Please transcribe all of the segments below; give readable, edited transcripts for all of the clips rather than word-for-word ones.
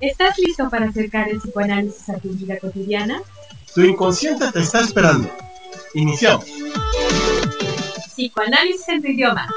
¿Estás listo para acercar el psicoanálisis a tu vida cotidiana? Tu inconsciente te está esperando. Iniciamos. Psicoanálisis en tu idioma.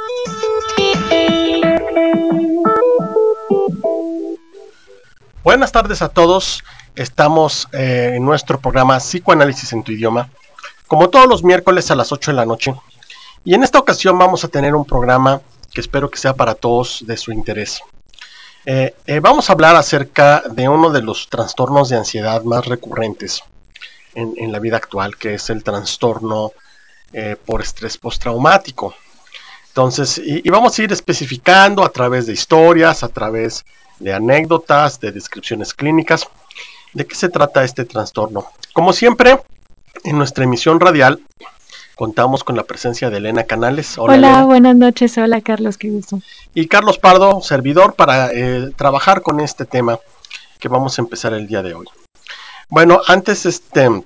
Buenas tardes a todos. Estamos en nuestro programa Psicoanálisis en tu idioma, como todos los miércoles a las 8 de la noche. Y en esta ocasión vamos a tener un programa que espero que sea para todos de su interés. Vamos a hablar acerca de uno de los trastornos de ansiedad más recurrentes en la vida actual, que es el trastorno por estrés postraumático. Entonces, y vamos a ir especificando a través de historias, a través de anécdotas, de descripciones clínicas, de qué se trata este trastorno. Como siempre, en nuestra emisión radial contamos con la presencia de Elena Canales. Hola, Elena. Buenas noches. Hola, Carlos, qué gusto. Y Carlos Pardo, servidor, para trabajar con este tema que vamos a empezar el día de hoy. Bueno, antes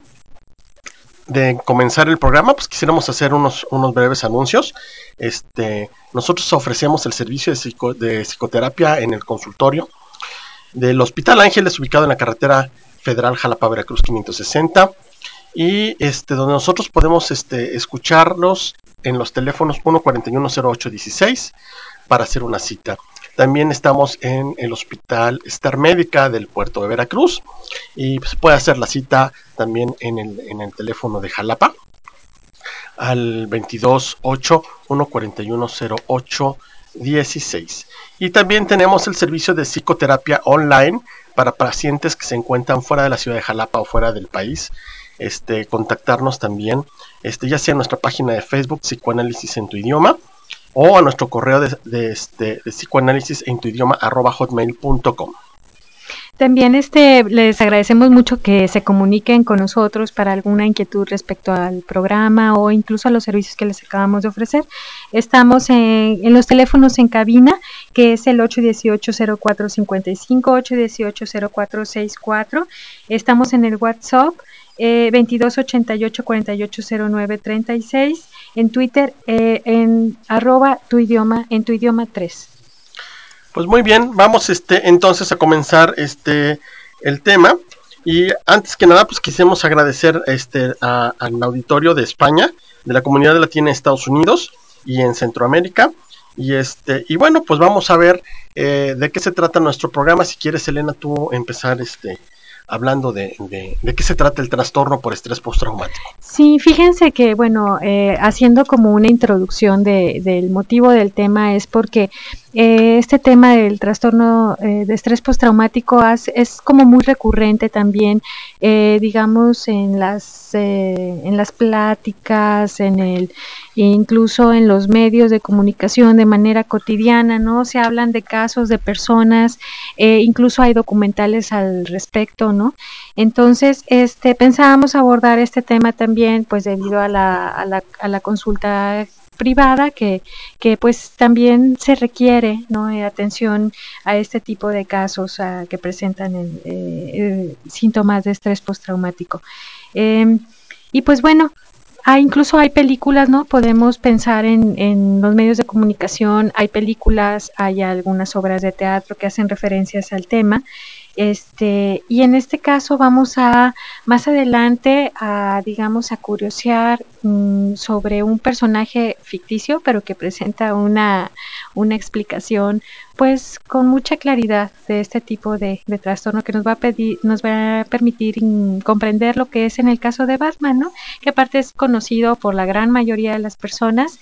de comenzar el programa, pues quisiéramos hacer unos breves anuncios. Nosotros ofrecemos el servicio de psicoterapia en el consultorio del Hospital Ángeles, ubicado en la carretera federal Jalapa-Veracruz 560, y donde nosotros podemos escucharlos en los teléfonos 1410816 para hacer una cita. También estamos en el Hospital Star Médica del puerto de Veracruz y pues puede hacer la cita también en el teléfono de Jalapa al 228-141-0816. Y también tenemos el servicio de psicoterapia online para pacientes que se encuentran fuera de la ciudad de Jalapa o fuera del país. Contactarnos también, ya sea en nuestra página de Facebook, Psicoanálisis en tu idioma, o a nuestro correo de psicoanálisis en tu idioma @hotmail.com. También les agradecemos mucho que se comuniquen con nosotros para alguna inquietud respecto al programa o incluso a los servicios que les acabamos de ofrecer. Estamos en los teléfonos en cabina, que es el 818-0455, 818-0464. Estamos en el WhatsApp 2288-480936, en Twitter en @tuidioma, en tu idioma 3. Pues muy bien, vamos entonces a comenzar el tema. Y antes que nada, pues quisimos agradecer al auditorio de España, de la Comunidad Latina de Estados Unidos y en Centroamérica. Y bueno, pues vamos a ver de qué se trata nuestro programa. Si quieres, Elena, tú empezar hablando de qué se trata el trastorno por estrés postraumático. Sí, fíjense que, bueno, haciendo como una introducción del motivo del tema es porque este tema del trastorno de estrés postraumático es como muy recurrente también, digamos, en las pláticas, incluso en los medios de comunicación de manera cotidiana, ¿no? Se hablan de casos de personas, incluso hay documentales al respecto, ¿no? Entonces, pensábamos abordar este tema también, pues debido a la consulta privada que pues también se requiere, ¿no? Atención a este tipo de casos que presentan síntomas de estrés postraumático. Y pues bueno, incluso hay películas, ¿no? Podemos pensar en los medios de comunicación, hay películas, hay algunas obras de teatro que hacen referencias al tema. Y en este caso vamos a más adelante digamos a curiosear sobre un personaje ficticio, pero que presenta una explicación pues con mucha claridad de este tipo de trastorno que nos va a permitir comprender lo que es en el caso de Batman, ¿no? Que aparte es conocido por la gran mayoría de las personas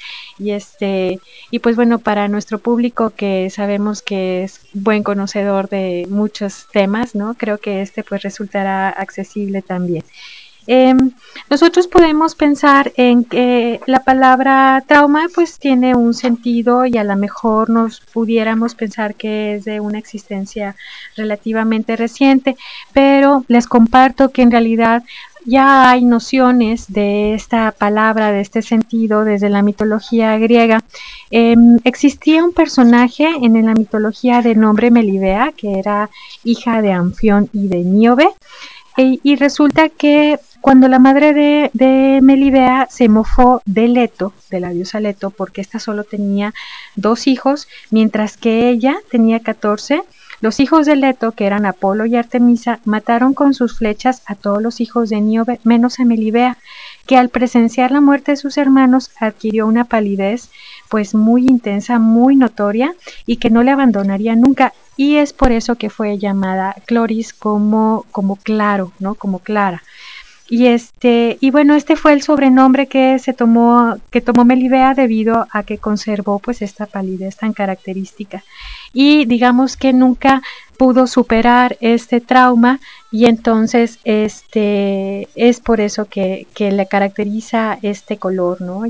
y pues bueno, para nuestro público que sabemos que es buen conocedor de muchos temas, ¿no? Creo que pues resultará accesible también. Nosotros podemos pensar en que la palabra trauma pues tiene un sentido y a lo mejor nos pudiéramos pensar que es de una existencia relativamente reciente, pero les comparto que en realidad ya hay nociones de esta palabra, de este sentido, desde la mitología griega. Existía un personaje en la mitología de nombre Melibea, que era hija de Anfión y de Níobe, y resulta que cuando la madre de Melibea se mofó de Leto, de la diosa Leto, porque ésta solo tenía 2 hijos, mientras que ella tenía 14, Los hijos de Leto, que eran Apolo y Artemisa, mataron con sus flechas a todos los hijos de Níobe, menos a Melibea, que al presenciar la muerte de sus hermanos adquirió una palidez pues muy intensa, muy notoria, y que no le abandonaría nunca, y es por eso que fue llamada Cloris como claro, ¿no? Como Clara. Y bueno, este fue el sobrenombre que tomó Melibea debido a que conservó pues esta palidez tan característica. Y digamos que nunca pudo superar este trauma, y entonces es por eso que le caracteriza este color, ¿no?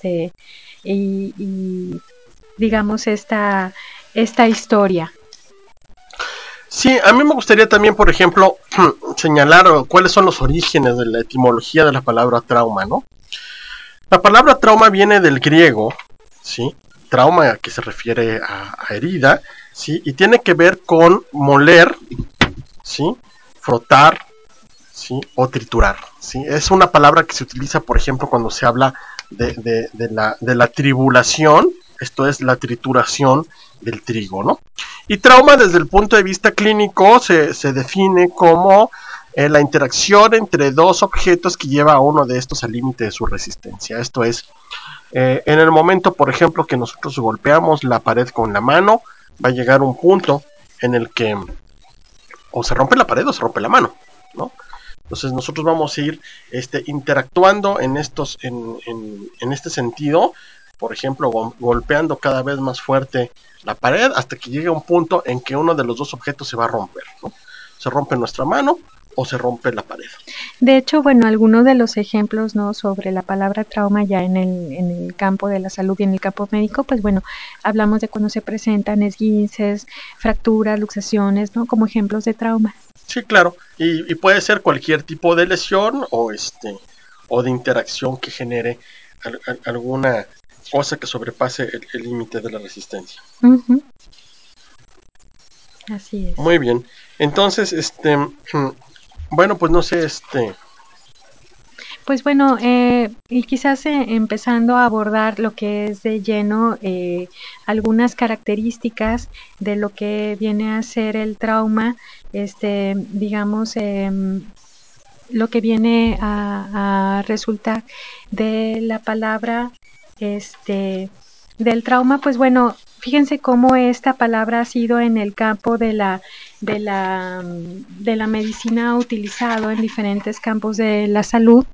Y digamos esta historia. Sí, a mí me gustaría también, por ejemplo, señalar cuáles son los orígenes de la etimología de la palabra trauma, ¿no? La palabra trauma viene del griego, ¿sí? Trauma, que se refiere a herida, ¿sí? Y tiene que ver con moler, ¿sí? Frotar, ¿sí? O triturar, ¿sí? Es una palabra que se utiliza, por ejemplo, cuando se habla de la tribulación, esto es la trituración del trigo, ¿no? Y trauma, desde el punto de vista clínico, se define como la interacción entre dos objetos que lleva a uno de estos al límite de su resistencia. Esto es, en el momento, por ejemplo, que nosotros golpeamos la pared con la mano, va a llegar un punto en el que o se rompe la pared o se rompe la mano, ¿no? Entonces nosotros vamos a ir interactuando en este sentido, por ejemplo, golpeando cada vez más fuerte la pared hasta que llegue un punto en que uno de los dos objetos se va a romper, ¿no? Se rompe nuestra mano o se rompe la pared. De hecho, bueno, algunos de los ejemplos, ¿no?, sobre la palabra trauma ya en el campo de la salud y en el campo médico, pues bueno, hablamos de cuando se presentan esguinces, fracturas, luxaciones, ¿no?, como ejemplos de trauma. Sí, claro, y puede ser cualquier tipo de lesión o de interacción que genere alguna cosa que sobrepase el límite de la resistencia. Uh-huh. Así es. Muy bien. Entonces, bueno, pues no sé, Pues bueno, y quizás empezando a abordar lo que es de lleno algunas características de lo que viene a ser el trauma, digamos, lo que viene a resultar de la palabra del trauma, pues bueno, fíjense cómo esta palabra ha sido en el campo de la medicina utilizado en diferentes campos de la salud,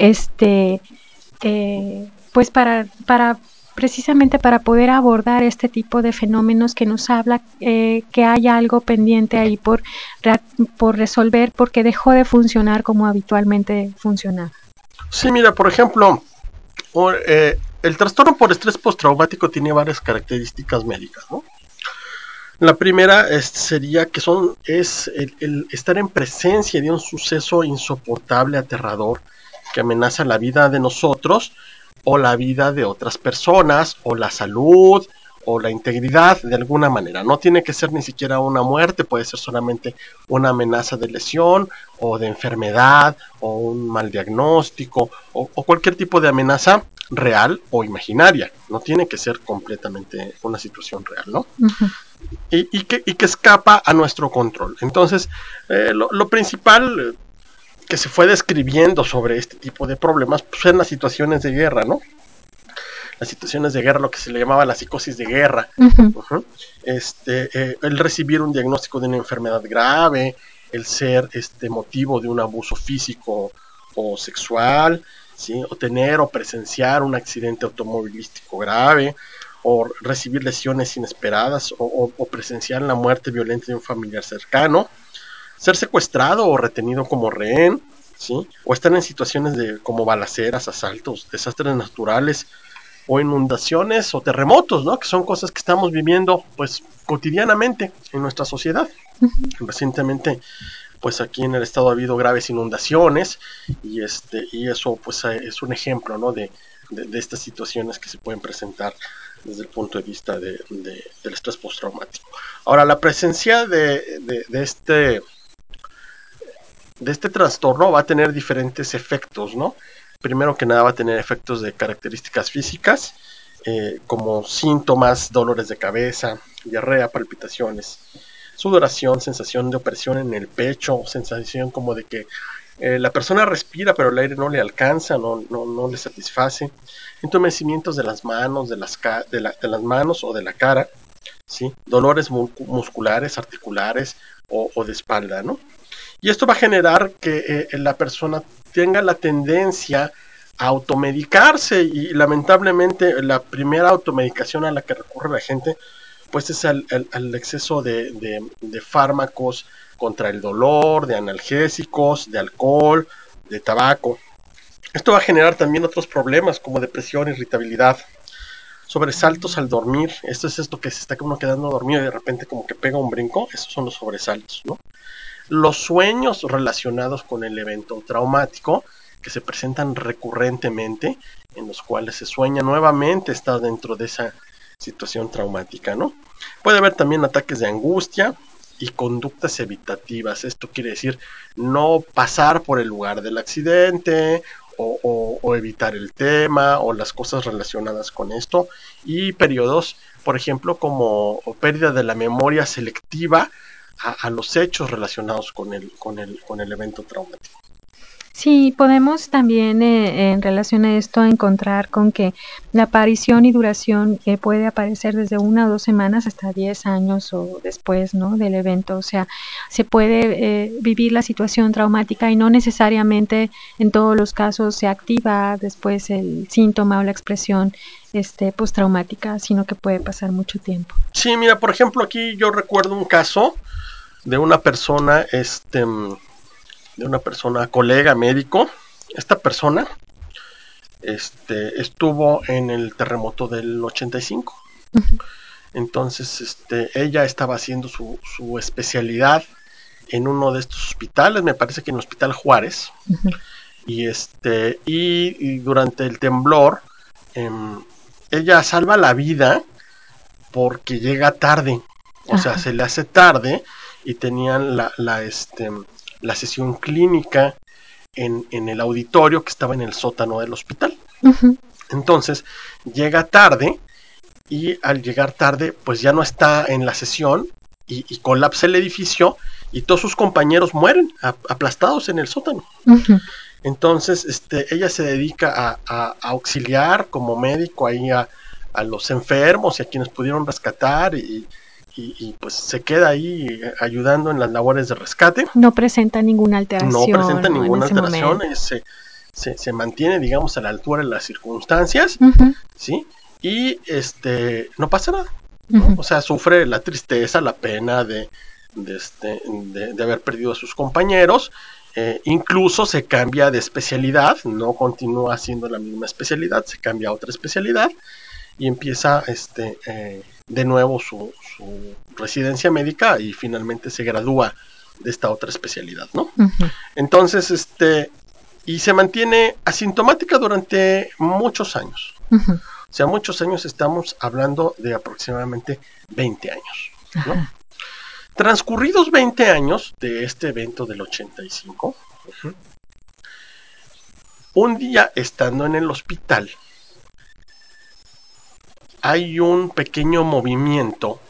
pues para precisamente para poder abordar este tipo de fenómenos que nos habla que hay algo pendiente ahí por resolver, porque dejó de funcionar como habitualmente funcionaba. Sí, mira, por ejemplo, el trastorno por estrés postraumático tiene varias características médicas, ¿no? La primera sería que es el estar en presencia de un suceso insoportable, aterrador, que amenaza la vida de nosotros o la vida de otras personas o la salud o la integridad de alguna manera. No tiene que ser ni siquiera una muerte, puede ser solamente una amenaza de lesión o de enfermedad o un mal diagnóstico o cualquier tipo de amenaza real o imaginaria. No tiene que ser completamente una situación real, ¿no? Uh-huh. Y que escapa a nuestro control. Entonces, lo principal que se fue describiendo sobre este tipo de problemas pues, eran las situaciones de guerra, ¿no? Las situaciones de guerra, lo que se le llamaba la psicosis de guerra. Uh-huh. Uh-huh. El recibir un diagnóstico de una enfermedad grave, el ser motivo de un abuso físico o sexual, ¿sí? O tener o presenciar un accidente automovilístico grave, o recibir lesiones inesperadas, o presenciar la muerte violenta de un familiar cercano, ser secuestrado o retenido como rehén, ¿sí? O estar en situaciones como balaceras, asaltos, desastres naturales, o inundaciones o terremotos, ¿no? Que son cosas que estamos viviendo pues cotidianamente en nuestra sociedad. Uh-huh. Recientemente pues aquí en el estado ha habido graves inundaciones y eso pues es un ejemplo, ¿no? de estas situaciones que se pueden presentar desde el punto de vista del estrés postraumático. Ahora, la presencia de este trastorno va a tener diferentes efectos, ¿no? Primero que nada va a tener efectos de características físicas, como síntomas, dolores de cabeza, diarrea, palpitaciones, sudoración, sensación de opresión en el pecho, sensación como de que la persona respira pero el aire no le alcanza, no le satisface, entumecimientos de las manos, de las manos o de la cara, ¿sí? Dolores musculares, articulares o de espalda, ¿no? Y esto va a generar que la persona tenga la tendencia a automedicarse y lamentablemente la primera automedicación a la que recurre la gente pues es al exceso de fármacos contra el dolor, de analgésicos, de alcohol, de tabaco. Esto va a generar también otros problemas como depresión, irritabilidad, sobresaltos al dormir. Esto es esto que se está uno quedando dormido y de repente como que pega un brinco. Esos son los sobresaltos, ¿no? Los sueños relacionados con el evento traumático que se presentan recurrentemente, en los cuales se sueña nuevamente estar dentro de esa situación traumática, ¿no? Puede haber también ataques de angustia y conductas evitativas. Esto quiere decir no pasar por el lugar del accidente o evitar el tema o las cosas relacionadas con esto. Y periodos, por ejemplo, como pérdida de la memoria selectiva a los hechos relacionados con el evento traumático. Sí, podemos también en relación a esto encontrar con que la aparición y duración puede aparecer desde 1 o 2 semanas hasta 10 años o después, ¿no? Del evento. O sea, se puede vivir la situación traumática y no necesariamente en todos los casos se activa después el síntoma o la expresión postraumática, sino que puede pasar mucho tiempo. Sí, mira, por ejemplo, aquí yo recuerdo un caso de una persona, colega médico. Esta persona estuvo en el terremoto del 85. Entonces, ella estaba haciendo su especialidad en uno de estos hospitales, me parece que en el Hospital Juárez. Y durante el temblor, ella salva la vida porque llega tarde. O sea, se le hace tarde y tenían la sesión clínica en el auditorio que estaba en el sótano del hospital. Entonces, llega tarde y al llegar tarde, pues ya no está en la sesión y colapsa el edificio y todos sus compañeros mueren aplastados en el sótano. Entonces, ella se dedica a auxiliar como médico ahí a los enfermos y a quienes pudieron rescatar y pues se queda ahí ayudando en las labores de rescate. No presenta ninguna alteración. No presenta ninguna en alteración, se mantiene, digamos, a la altura de las circunstancias, ¿sí? Y no pasa nada, ¿no? O sea, sufre la tristeza, la pena de haber perdido a sus compañeros. Incluso se cambia de especialidad, no continúa haciendo la misma especialidad, se cambia a otra especialidad y empieza de nuevo su residencia médica y finalmente se gradúa de esta otra especialidad, ¿no? Entonces, y se mantiene asintomática durante muchos años. O sea, muchos años, estamos hablando de aproximadamente 20 años, ¿no? Transcurridos 20 años de este evento del 85, un día estando en el hospital, hay un pequeño movimiento,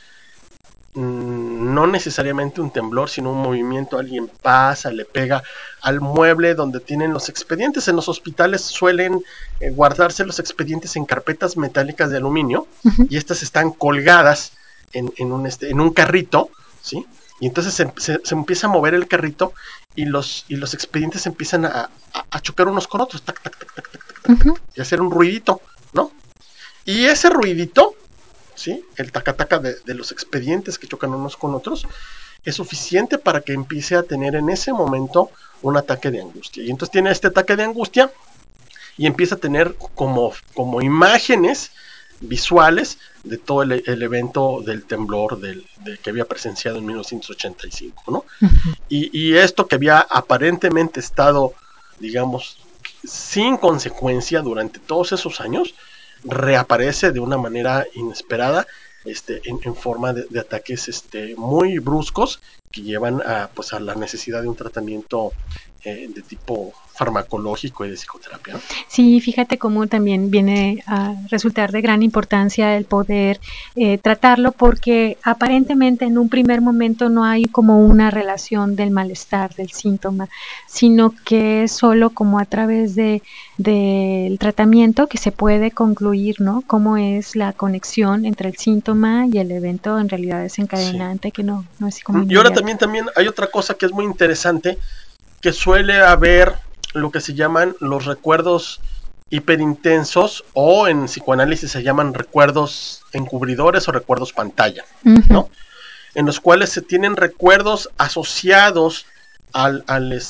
no necesariamente un temblor, sino un movimiento. Alguien pasa, le pega al mueble donde tienen los expedientes. En los hospitales suelen guardarse los expedientes en carpetas metálicas de aluminio y estas están colgadas en un carrito, ¿sí? Y entonces se empieza a mover el carrito y los expedientes empiezan a chocar unos con otros, tac, tac, tac, tac, tac, tac, tac, y hacer un ruidito, ¿no? Y ese ruidito, ¿sí? El taca-taca de los expedientes que chocan unos con otros, es suficiente para que empiece a tener en ese momento un ataque de angustia. Y entonces tiene este ataque de angustia y empieza a tener como imágenes visuales de todo el evento del temblor que había presenciado en 1985, ¿no? Y esto que había aparentemente estado, digamos, sin consecuencia durante todos esos años, reaparece de una manera inesperada, en forma de ataques muy bruscos que llevan pues a la necesidad de un tratamiento de tipo farmacológico y de psicoterapia, ¿no? Sí, fíjate cómo también viene a resultar de gran importancia el poder tratarlo, porque aparentemente en un primer momento no hay como una relación del malestar, del síntoma, sino que es solo como a través del tratamiento que se puede concluir, ¿no? Cómo es la conexión entre el síntoma y el evento en realidad desencadenante, sí, que no es como inmediato. Y ahora también hay otra cosa que es muy interesante, que suele haber lo que se llaman los recuerdos hiperintensos, o en psicoanálisis se llaman recuerdos encubridores o recuerdos pantalla, ¿no? En los cuales se tienen recuerdos asociados al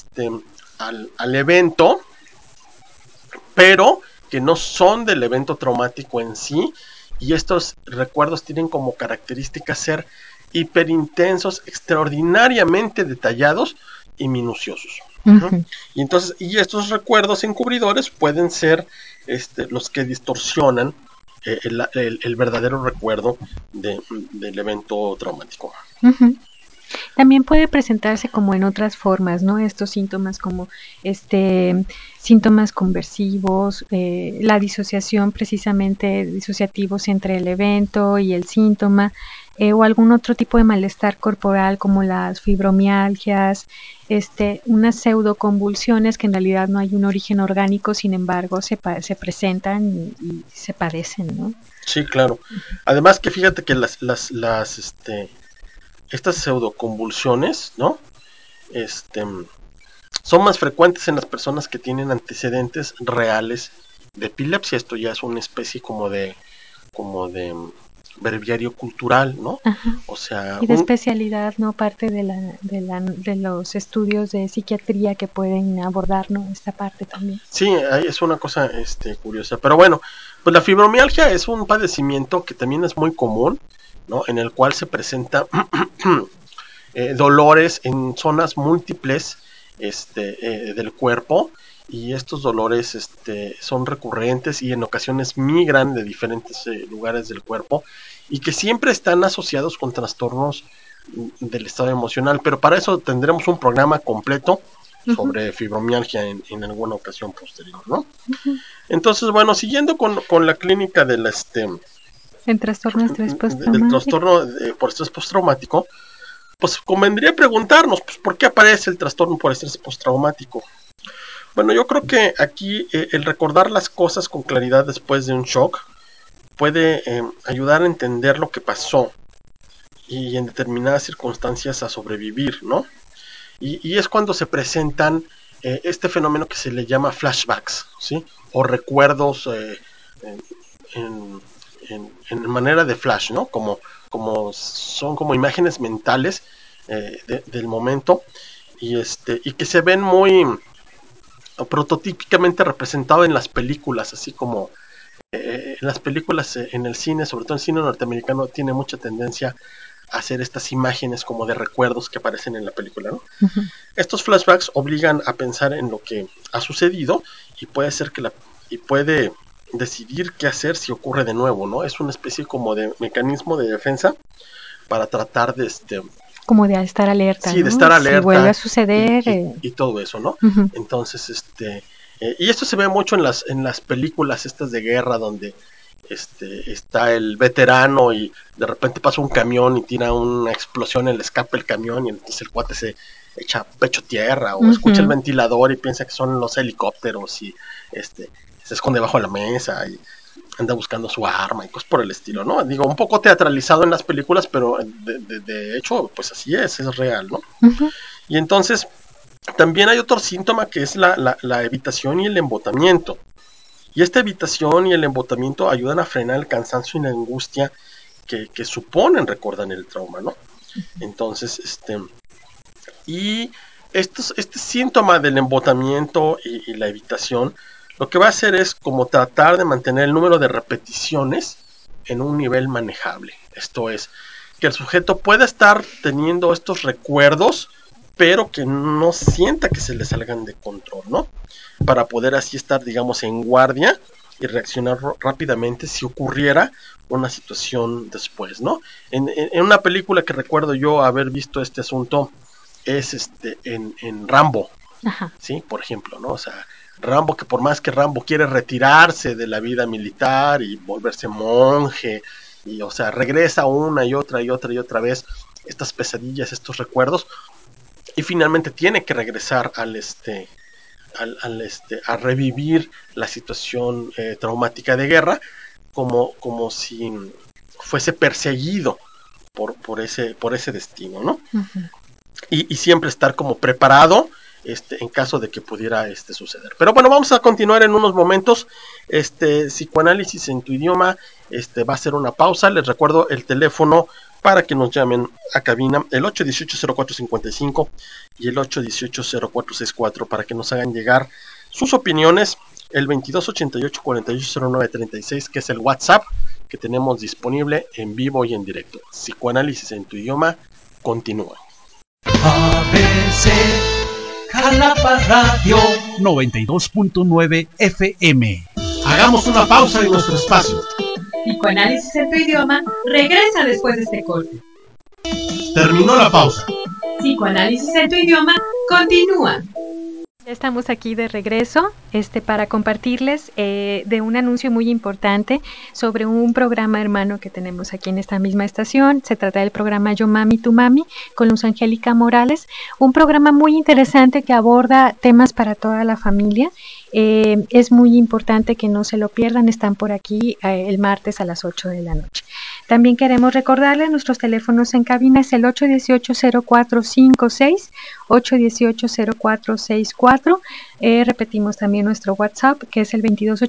evento, pero que no son del evento traumático en sí, y estos recuerdos tienen como característica ser hiperintensos, extraordinariamente detallados y minuciosos. Y entonces, y estos recuerdos encubridores pueden ser los que distorsionan el verdadero recuerdo del evento traumático. También puede presentarse como en otras formas, ¿no? Estos síntomas como síntomas conversivos, la disociación precisamente, disociativos entre el evento y el síntoma, o algún otro tipo de malestar corporal como las fibromialgias, unas pseudoconvulsiones que en realidad no hay un origen orgánico, sin embargo se presentan y se padecen, ¿no? Sí, claro. Además que fíjate que estas pseudoconvulsiones, ¿no? Son más frecuentes en las personas que tienen antecedentes reales de epilepsia. Esto ya es una especie como de breviario cultural, ¿no? Ajá. O sea, y de especialidad, ¿no? Parte de los estudios de psiquiatría que pueden abordar, ¿no? Esta parte también. Sí, es una cosa curiosa. Pero bueno, pues la fibromialgia es un padecimiento que también es muy común, ¿no? En el cual se presenta dolores en zonas múltiples del cuerpo, y estos dolores son recurrentes y en ocasiones migran de diferentes lugares del cuerpo, y que siempre están asociados con trastornos del estado emocional, pero para eso tendremos un programa completo sobre fibromialgia en alguna ocasión posterior, ¿no? Entonces, bueno, siguiendo con la clínica del el trastorno de estrés postraumático. del trastorno por estrés postraumático, pues convendría preguntarnos, pues, ¿por qué aparece el trastorno por estrés postraumático? Bueno, yo creo que aquí el recordar las cosas con claridad después de un shock puede ayudar a entender lo que pasó y en determinadas circunstancias a sobrevivir, ¿no? Y es cuando se presentan este fenómeno que se le llama flashbacks, ¿sí? O recuerdos en, en manera de flash, ¿no? Son como imágenes mentales del momento, y que se ven muy prototípicamente representado en las películas, así como en las películas en el cine, sobre todo el cine norteamericano, tiene mucha tendencia a hacer estas imágenes como de recuerdos que aparecen en la película, ¿no? Estos flashbacks obligan a pensar en lo que ha sucedido, y puede ser y puede decidir qué hacer si ocurre de nuevo, ¿no? Es una especie como de mecanismo de defensa para tratar de como de estar alerta, sí, ¿no? de estar alerta, si vuelve a suceder y todo eso, ¿no? Entonces, y esto se ve mucho en las películas estas de guerra, donde está el veterano y de repente pasa un camión y tira una explosión en el escape del camión, y entonces el cuate se echa pecho tierra, o escucha el ventilador y piensa que son los helicópteros, y se esconde bajo la mesa y anda buscando su arma y cosas por el estilo, ¿no? Digo, un poco teatralizado en las películas, pero de hecho, pues así es real, ¿no? Y entonces, también hay otro síntoma que es la evitación y el embotamiento. Y esta evitación y el embotamiento ayudan a frenar el cansancio y la angustia que suponen recordar el trauma, ¿no? Entonces, y este síntoma del embotamiento y la evitación, lo que va a hacer es como tratar de mantener el número de repeticiones en un nivel manejable. Esto es, que el sujeto pueda estar teniendo estos recuerdos, pero que no sienta que se le salgan de control, ¿no? Para poder así estar, digamos, en guardia y reaccionar rápidamente si ocurriera una situación después, ¿no? En una película que recuerdo yo haber visto este asunto es en Rambo, Ajá. ¿sí? Por ejemplo, ¿no? O sea, Rambo, que por más que Rambo quiere retirarse de la vida militar y volverse monje, y o sea, regresa una y otra y otra y otra vez estas pesadillas, estos recuerdos, y finalmente tiene que regresar a revivir la situación traumática de guerra, como si fuese perseguido por ese destino, ¿no? Uh-huh. Y siempre estar como preparado en caso de que pudiera suceder. Pero bueno, vamos a continuar en unos momentos. Psicoanálisis en tu idioma va a ser una pausa. Les recuerdo el teléfono para que nos llamen a cabina, el 818-0455 y el 818-0464, para que nos hagan llegar sus opiniones, el 2288-480936, que es el WhatsApp que tenemos disponible en vivo y en directo. Psicoanálisis en tu idioma continúa. ABC Jalapa Radio 92.9 FM. Hagamos una pausa en nuestro espacio. Psicoanálisis en tu idioma regresa después de este corte. Terminó la pausa. Psicoanálisis en tu idioma continúa. Ya estamos aquí de regreso para compartirles de un anuncio muy importante sobre un programa hermano que tenemos aquí en esta misma estación. Se trata del programa Yo Mami, Tu Mami, con Luz Angélica Morales, un programa muy interesante que aborda temas para toda la familia. Es muy importante que no se lo pierdan, están por aquí el martes a las 8 de la noche. También queremos recordarles nuestros teléfonos en cabina, es el 818-0456, 818-0464. Repetimos también nuestro WhatsApp, que es el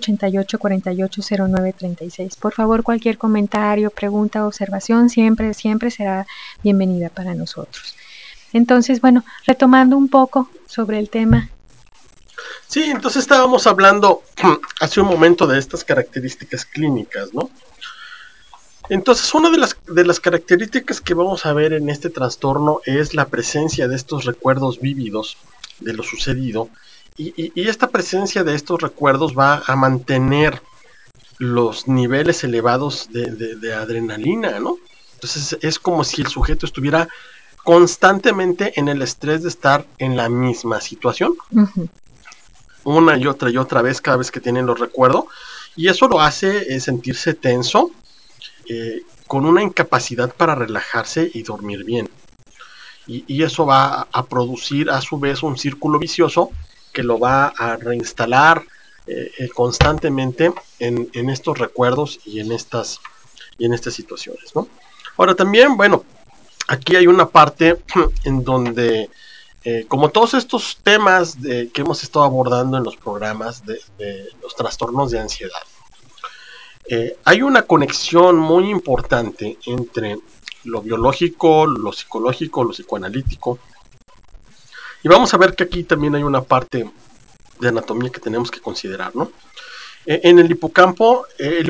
2288-480936. Por favor, cualquier comentario, pregunta, observación, siempre será bienvenida para nosotros. Entonces, bueno, retomando un poco sobre el tema. Sí, entonces estábamos hablando hace un momento de estas características clínicas, ¿no? Entonces, una de las características que vamos a ver en este trastorno es la presencia de estos recuerdos vívidos de lo sucedido, y esta presencia de estos recuerdos va a mantener los niveles elevados de adrenalina, ¿no? Entonces es como si el sujeto estuviera constantemente en el estrés de estar en la misma situación, una y otra vez, cada vez que tienen los recuerdos, y eso lo hace sentirse tenso, con una incapacidad para relajarse y dormir bien. Y eso va a producir a su vez un círculo vicioso que lo va a reinstalar constantemente en estos recuerdos y en estas situaciones, ¿no? Ahora también, bueno, aquí hay una parte en donde, como todos estos temas que hemos estado abordando en los programas de los trastornos de ansiedad, hay una conexión muy importante entre lo biológico, lo psicológico, lo psicoanalítico. Y vamos a ver que aquí también hay una parte de anatomía que tenemos que considerar, ¿no? En el hipocampo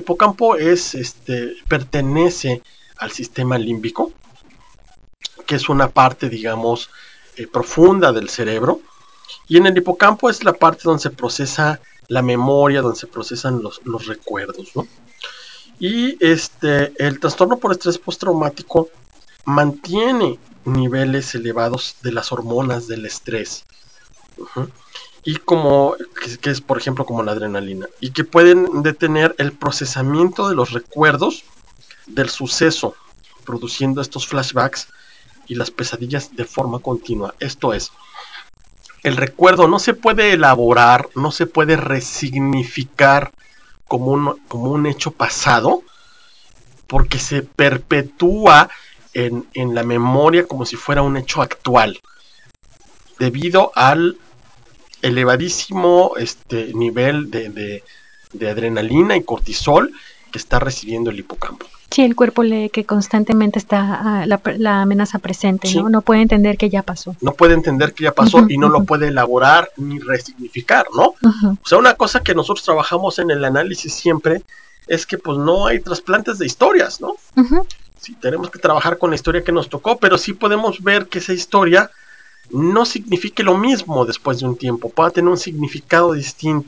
pertenece al sistema límbico, que es una parte, digamos, profunda del cerebro. Y en el hipocampo es la parte donde se procesa la memoria, donde se procesan los recuerdos, ¿no? Y el trastorno por estrés postraumático mantiene niveles elevados de las hormonas del estrés. Y que es por ejemplo como la adrenalina, y que pueden detener el procesamiento de los recuerdos del suceso, produciendo estos flashbacks y las pesadillas de forma continua. Esto es, el recuerdo no se puede elaborar, no se puede resignificar como un hecho pasado, porque se perpetúa en la memoria como si fuera un hecho actual, debido al elevadísimo nivel de adrenalina y cortisol que está recibiendo el hipocampo. Sí, el cuerpo lee que constantemente está la amenaza presente, Sí. ¿no? No puede entender que ya pasó. No puede entender que ya pasó y no lo puede elaborar ni resignificar, ¿no? O sea, una cosa que nosotros trabajamos en el análisis siempre es que pues no hay trasplantes de historias, ¿no? Sí, tenemos que trabajar con la historia que nos tocó, pero sí podemos ver que esa historia no signifique lo mismo después de un tiempo, pueda tener un significado distinto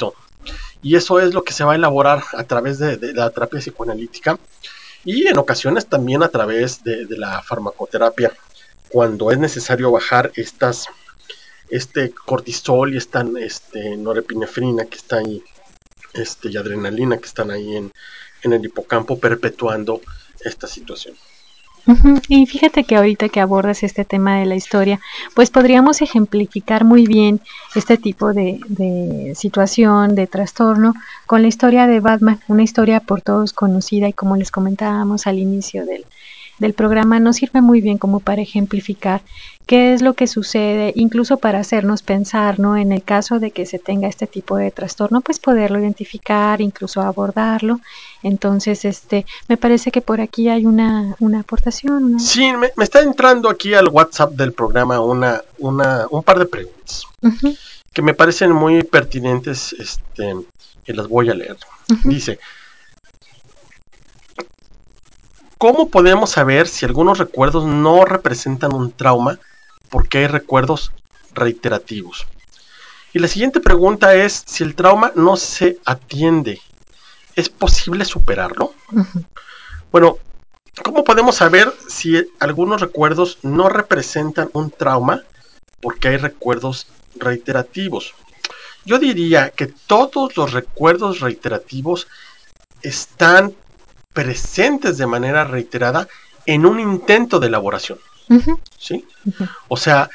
Y eso es lo que se va a elaborar a través de la terapia psicoanalítica y en ocasiones también a través de la farmacoterapia, cuando es necesario bajar este cortisol y esta norepinefrina que está ahí, y adrenalina que están ahí en el hipocampo perpetuando esta situación. Ujú. Y fíjate que ahorita que abordas este tema de la historia, pues podríamos ejemplificar muy bien este tipo de situación, de trastorno, con la historia de Batman, una historia por todos conocida y como les comentábamos al inicio del programa, nos sirve muy bien como para ejemplificar qué es lo que sucede, incluso para hacernos pensar, ¿no? En el caso de que se tenga este tipo de trastorno, pues poderlo identificar, incluso abordarlo. Entonces, me parece que por aquí hay una aportación. Sí, me está entrando aquí al WhatsApp del programa un par de preguntas Uh-huh. que me parecen muy pertinentes, y las voy a leer. Uh-huh. Dice: ¿cómo podemos saber si algunos recuerdos no representan un trauma porque hay recuerdos reiterativos? Y la siguiente pregunta es: si el trauma no se atiende, ¿es posible superarlo? Uh-huh. Bueno, ¿cómo podemos saber si algunos recuerdos no representan un trauma porque hay recuerdos reiterativos? Yo diría que todos los recuerdos reiterativos están presentes de manera reiterada en un intento de elaboración. Uh-huh. ¿Sí? Uh-huh. O sea,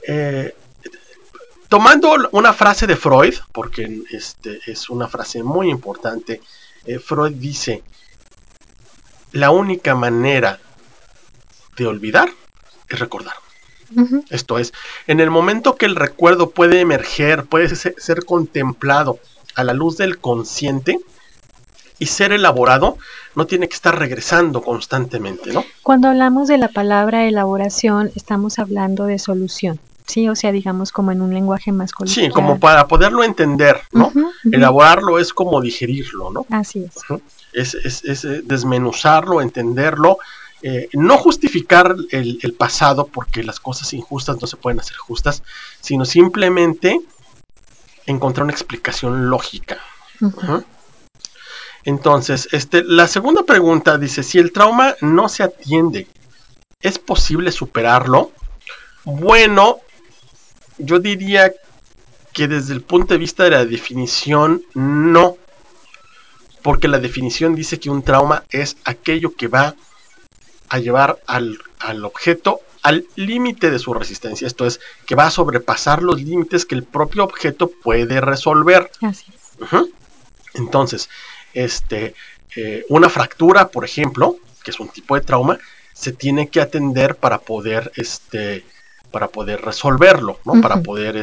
tomando una frase de Freud, porque es una frase muy importante, Freud dice: la única manera de olvidar es recordar. Uh-huh. Esto es, en el momento que el recuerdo puede emerger, puede ser contemplado a la luz del consciente y ser elaborado, no tiene que estar regresando constantemente, ¿no? Cuando hablamos de la palabra elaboración, estamos hablando de solución, ¿sí? O sea, digamos como en un lenguaje más coloquial. Sí, como para poderlo entender, ¿no? Uh-huh, uh-huh. Elaborarlo es como digerirlo, ¿no? Así es. Uh-huh. Es desmenuzarlo, entenderlo, no justificar el pasado, porque las cosas injustas no se pueden hacer justas, sino simplemente encontrar una explicación lógica. Uh-huh. Uh-huh. Entonces, la segunda pregunta dice: si el trauma no se atiende, ¿es posible superarlo? Bueno, yo diría que desde el punto de vista de la definición, no. Porque la definición dice que un trauma es aquello que va a llevar al objeto al límite de su resistencia. Esto es, que va a sobrepasar los límites que el propio objeto puede resolver. Así es. Uh-huh. Entonces, una fractura, por ejemplo, que es un tipo de trauma, se tiene que atender para poder resolverlo, ¿no? Uh-huh. Para poder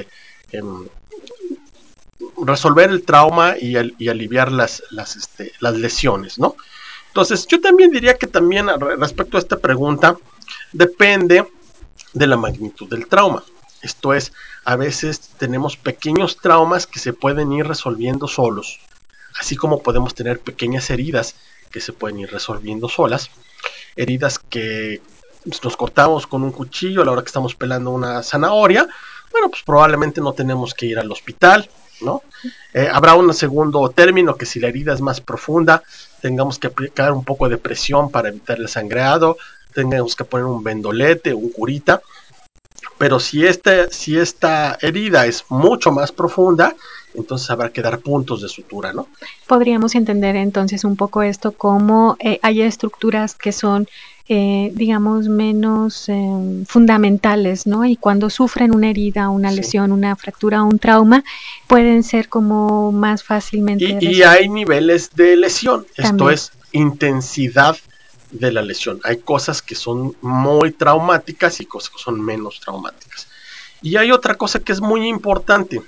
resolver el trauma y aliviar las lesiones, ¿no? Entonces, yo también diría que también respecto a esta pregunta, depende de la magnitud del trauma. Esto es, a veces tenemos pequeños traumas que se pueden ir resolviendo solos, así como podemos tener pequeñas heridas que se pueden ir resolviendo solas, heridas que nos cortamos con un cuchillo a la hora que estamos pelando una zanahoria. Bueno, pues probablemente no tenemos que ir al hospital, ¿no? Habrá un segundo término, que si la herida es más profunda, tengamos que aplicar un poco de presión para evitar el sangrado, tengamos que poner un vendolete, un curita. Pero si esta herida es mucho más profunda, entonces habrá que dar puntos de sutura, ¿no? Podríamos entender entonces un poco esto como hay estructuras que son, digamos, menos fundamentales, ¿no? Y cuando sufren una herida, una lesión, una fractura, un trauma, pueden ser como más fácilmente y hay niveles de lesión. También. Esto es intensidad de la lesión. Hay cosas que son muy traumáticas y cosas que son menos traumáticas. Y hay otra cosa que es muy importante.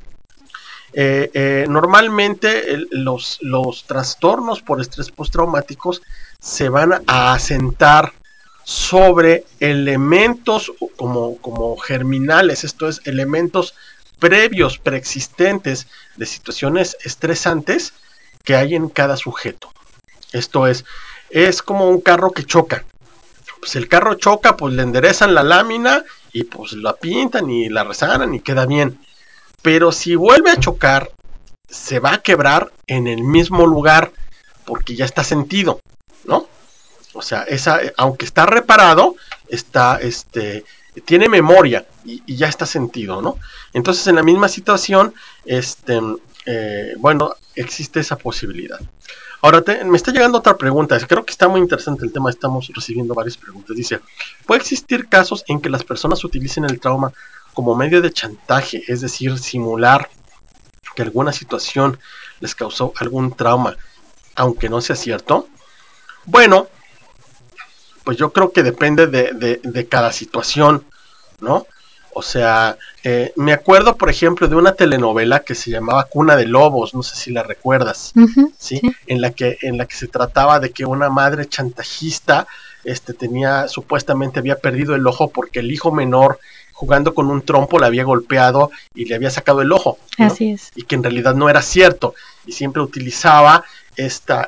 Normalmente los trastornos por estrés postraumáticos se van a asentar sobre elementos como germinales, esto es, elementos previos, preexistentes de situaciones estresantes que hay en cada sujeto. Esto es como un carro que choca. Pues el carro choca, pues le enderezan la lámina y pues la pintan y la resanan y queda bien. Pero si vuelve a chocar, se va a quebrar en el mismo lugar porque ya está sentido, ¿no? O sea, aunque está reparado, tiene memoria y ya está sentido, ¿no? Entonces, en la misma situación, bueno, existe esa posibilidad. Ahora, me está llegando otra pregunta. Creo que está muy interesante el tema. Estamos recibiendo varias preguntas. Dice, ¿puede existir casos en que las personas utilicen el trauma como medio de chantaje? Es decir, simular que alguna situación les causó algún trauma, aunque no sea cierto. Bueno, pues yo creo que depende de cada situación, ¿no? O sea, me acuerdo, por ejemplo, de una telenovela que se llamaba Cuna de Lobos, no sé si la recuerdas, ¿sí? Sí. En la que se trataba de que una madre chantajista supuestamente había perdido el ojo porque el hijo menor, jugando con un trompo, le había golpeado y le había sacado el ojo, ¿no? Así es. Y que en realidad no era cierto, y siempre utilizaba esta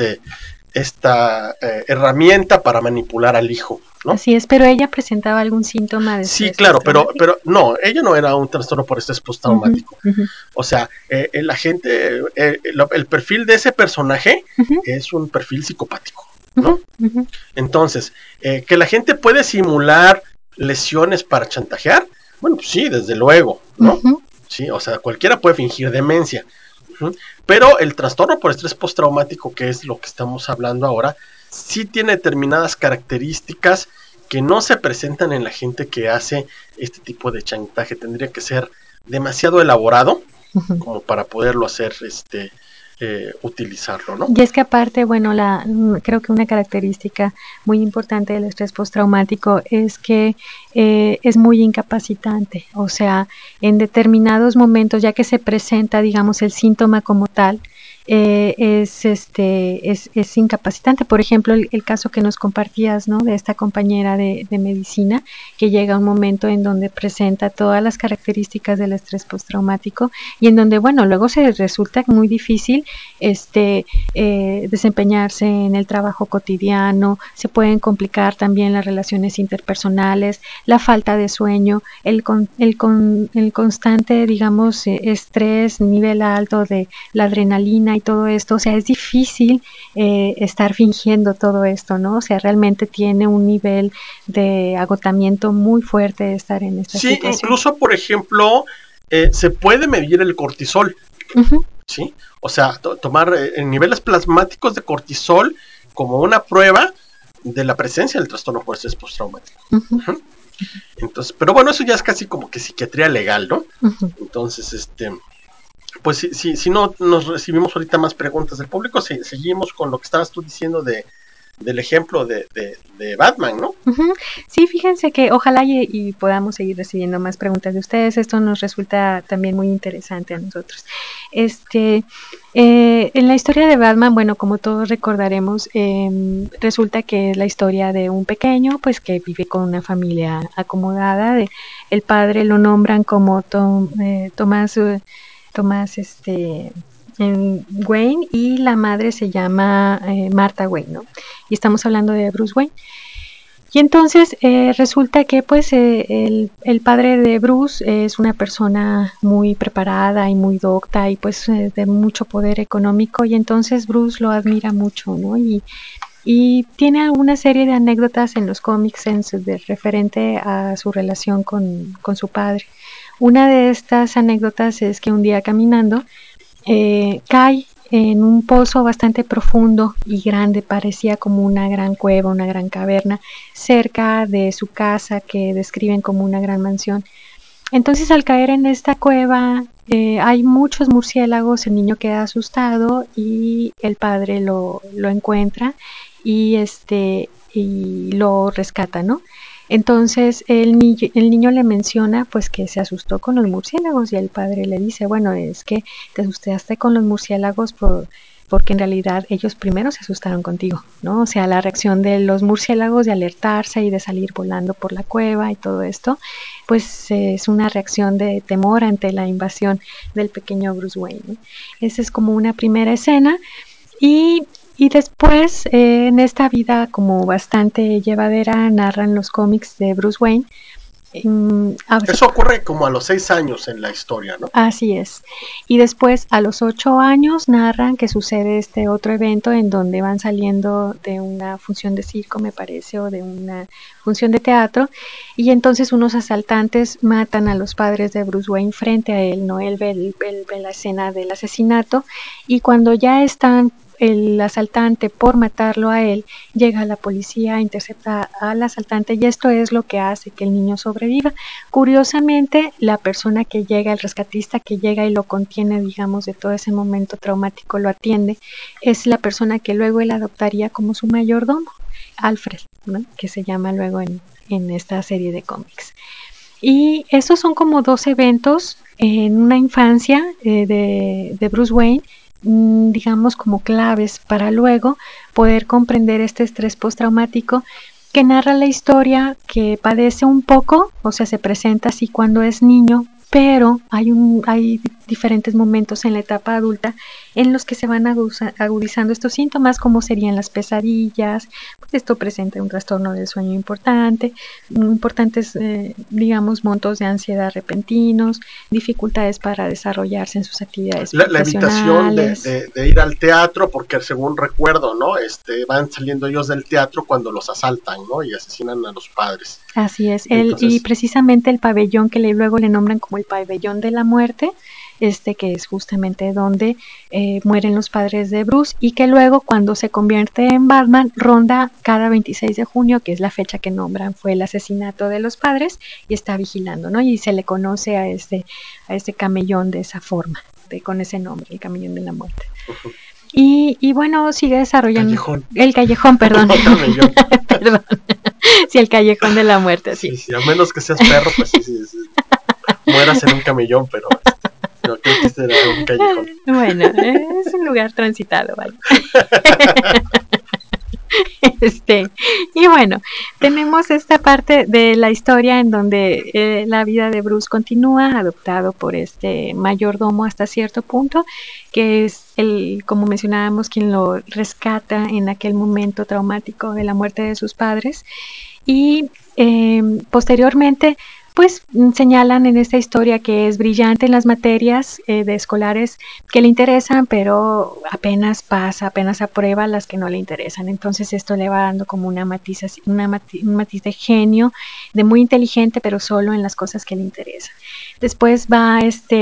herramienta para manipular al hijo, ¿no? Así es, pero ella presentaba algún síntoma de Sí, estrés claro, pero postraumático. no, ella no era un trastorno por estrés postraumático. O sea, la gente, el perfil de ese personaje es un perfil psicopático, ¿no? Entonces, que la gente puede simular lesiones para chantajear, bueno, pues sí, desde luego, ¿no? Sí, o sea, cualquiera puede fingir demencia. Pero el trastorno por estrés postraumático, que es lo que estamos hablando ahora, sí tiene determinadas características que no se presentan en la gente que hace este tipo de chantaje. Tendría que ser demasiado elaborado como para poderlo hacer, utilizarlo, ¿no? Y es que aparte, bueno, creo que una característica muy importante del estrés postraumático es que es muy incapacitante. O sea, en determinados momentos, ya que se presenta, digamos, el síntoma como tal, es incapacitante. Por ejemplo, el caso que nos compartías, ¿no? De esta compañera de medicina que llega a un momento en donde presenta todas las características del estrés postraumático y en donde, bueno, luego se resulta muy difícil desempeñarse en el trabajo cotidiano, se pueden complicar también las relaciones interpersonales, la falta de sueño, el constante, digamos, estrés, nivel alto de la adrenalina y todo esto. O sea, es difícil estar fingiendo todo esto, ¿no? O sea, realmente tiene un nivel de agotamiento muy fuerte estar en esta situación. Sí, incluso, por ejemplo, se puede medir el cortisol, ¿sí? O sea, tomar niveles plasmáticos de cortisol como una prueba de la presencia del trastorno por estrés postraumático. Entonces, pero bueno, eso ya es casi como que psiquiatría legal, ¿no? Entonces, pues si no nos recibimos ahorita más preguntas del público, seguimos con lo que estabas tú diciendo del ejemplo de Batman, ¿no? Sí, fíjense que ojalá y podamos seguir recibiendo más preguntas de ustedes. Esto nos resulta también muy interesante a nosotros. En la historia de Batman, bueno, como todos recordaremos, resulta que es la historia de un pequeño, pues que vive con una familia acomodada. El padre lo nombran como Tomás Wayne, y la madre se llama Martha Wayne, ¿no? Y estamos hablando de Bruce Wayne. Y entonces resulta que pues el padre de Bruce es una persona muy preparada y muy docta y pues de mucho poder económico, y entonces Bruce lo admira mucho, ¿no? Y tiene una serie de anécdotas en los cómics referente a su relación con su padre. Una de estas anécdotas es que un día caminando cae en un pozo bastante profundo y grande, parecía como una gran cueva, una gran caverna, cerca de su casa que describen como una gran mansión. Entonces, al caer en esta cueva hay muchos murciélagos, el niño queda asustado y el padre lo encuentra y lo rescata, ¿no? Entonces el niño le menciona pues que se asustó con los murciélagos, y el padre le dice, bueno, es que te asustaste con los murciélagos porque en realidad ellos primero se asustaron contigo, ¿no? O sea, la reacción de los murciélagos de alertarse y de salir volando por la cueva y todo esto, pues es una reacción de temor ante la invasión del pequeño Bruce Wayne, ¿no? Esa es como una primera escena. Y después, en esta vida como bastante llevadera, narran los cómics de Bruce Wayne, Eso ocurre como a los 6 años en la historia, ¿no? Así es. Y después, a los 8 años, narran que sucede este otro evento en donde van saliendo de una función de circo, me parece, o de una función de teatro, y entonces unos asaltantes matan a los padres de Bruce Wayne frente a él, ¿no? Él ve la escena del asesinato, y cuando ya están el asaltante por matarlo a él, llega la policía, intercepta al asaltante, y esto es lo que hace que el niño sobreviva. Curiosamente, la persona que llega, el rescatista que llega y lo contiene, digamos, de todo ese momento traumático, lo atiende, es la persona que luego él adoptaría como su mayordomo, Alfred, ¿no? Que se llama luego en esta serie de cómics. Y esos son como dos eventos en una infancia de Bruce Wayne, digamos como claves para luego poder comprender este estrés postraumático que narra la historia que padece un poco, o sea, se presenta así cuando es niño, pero hay diferentes momentos en la etapa adulta en los que se van agudizando estos síntomas, como serían las pesadillas, pues esto presenta un trastorno del sueño importantes, digamos, montos de ansiedad repentinos, dificultades para desarrollarse en sus actividades La evitación profesionales. de ir al teatro, porque según recuerdo, ¿no? Van saliendo ellos del teatro cuando los asaltan, ¿no? Y asesinan a los padres. Así es, y Entonces, precisamente el pabellón que luego le nombran como el pabellón de la muerte, que es justamente donde mueren los padres de Bruce, y que luego cuando se convierte en Batman ronda cada 26 de junio, que es la fecha que nombran, fue el asesinato de los padres, y está vigilando, ¿no? Y se le conoce a este camellón de esa forma, con ese nombre, el camellón de la muerte. Y bueno, sigue desarrollando callejón. El callejón, perdón. No, camellón. Perdón. Sí, el callejón de la muerte, sí. Sí, a menos que seas perro, pues sí. Mueras en un camellón, pero no, creo que este era un callejón. Bueno, es un lugar transitado, vaya. Y bueno, tenemos esta parte de la historia en donde la vida de Bruce continúa, adoptado por este mayordomo hasta cierto punto, que es como mencionábamos, quien lo rescata en aquel momento traumático de la muerte de sus padres. Y posteriormente, pues señalan en esta historia que es brillante en las materias de escolares que le interesan, pero apenas aprueba las que no le interesan. Entonces esto le va dando como un matiz de genio, de muy inteligente, pero solo en las cosas que le interesan. Después va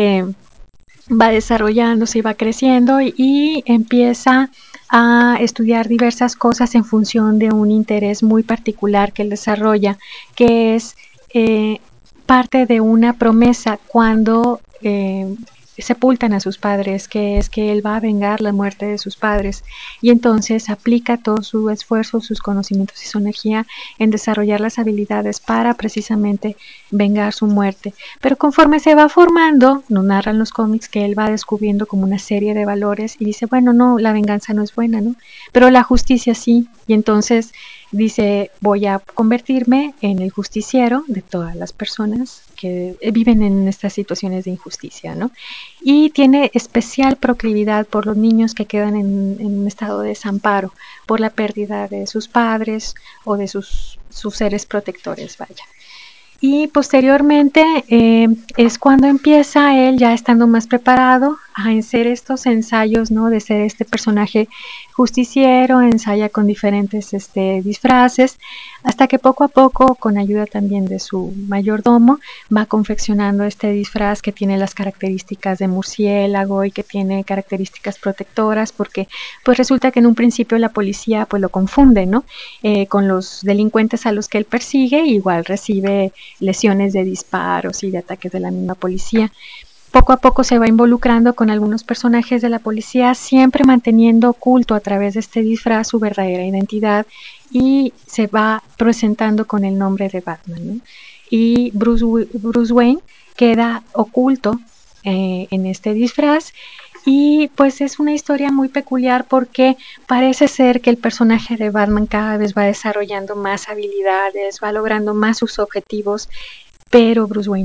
desarrollándose y va creciendo y empieza a estudiar diversas cosas en función de un interés muy particular que él desarrolla, que es parte de una promesa cuando sepultan a sus padres, que es que él va a vengar la muerte de sus padres, y entonces aplica todo su esfuerzo, sus conocimientos y su energía en desarrollar las habilidades para precisamente vengar su muerte. Pero conforme se va formando, nos narran los cómics que él va descubriendo como una serie de valores y dice, bueno, no, la venganza no es buena, ¿no? Pero la justicia sí, y entonces dice, voy a convertirme en el justiciero de todas las personas que viven en estas situaciones de injusticia, ¿no? Y tiene especial proclividad por los niños que quedan en un estado de desamparo por la pérdida de sus padres o de sus seres protectores, vaya. Y posteriormente es cuando empieza él, ya estando más preparado, a hacer estos ensayos, ¿no? De ser este personaje justiciero, ensaya con diferentes disfraces, hasta que poco a poco, con ayuda también de su mayordomo, va confeccionando este disfraz que tiene las características de murciélago y que tiene características protectoras, porque pues resulta que en un principio la policía pues lo confunde, ¿no? Con los delincuentes a los que él persigue, igual recibe lesiones de disparos y de ataques de la misma policía. Poco a poco se va involucrando con algunos personajes de la policía, siempre manteniendo oculto a través de este disfraz su verdadera identidad, y se va presentando con el nombre de Batman, ¿no? Y Bruce Wayne queda oculto en este disfraz. Y pues es una historia muy peculiar porque parece ser que el personaje de Batman cada vez va desarrollando más habilidades, va logrando más sus objetivos, pero Bruce Wayne no.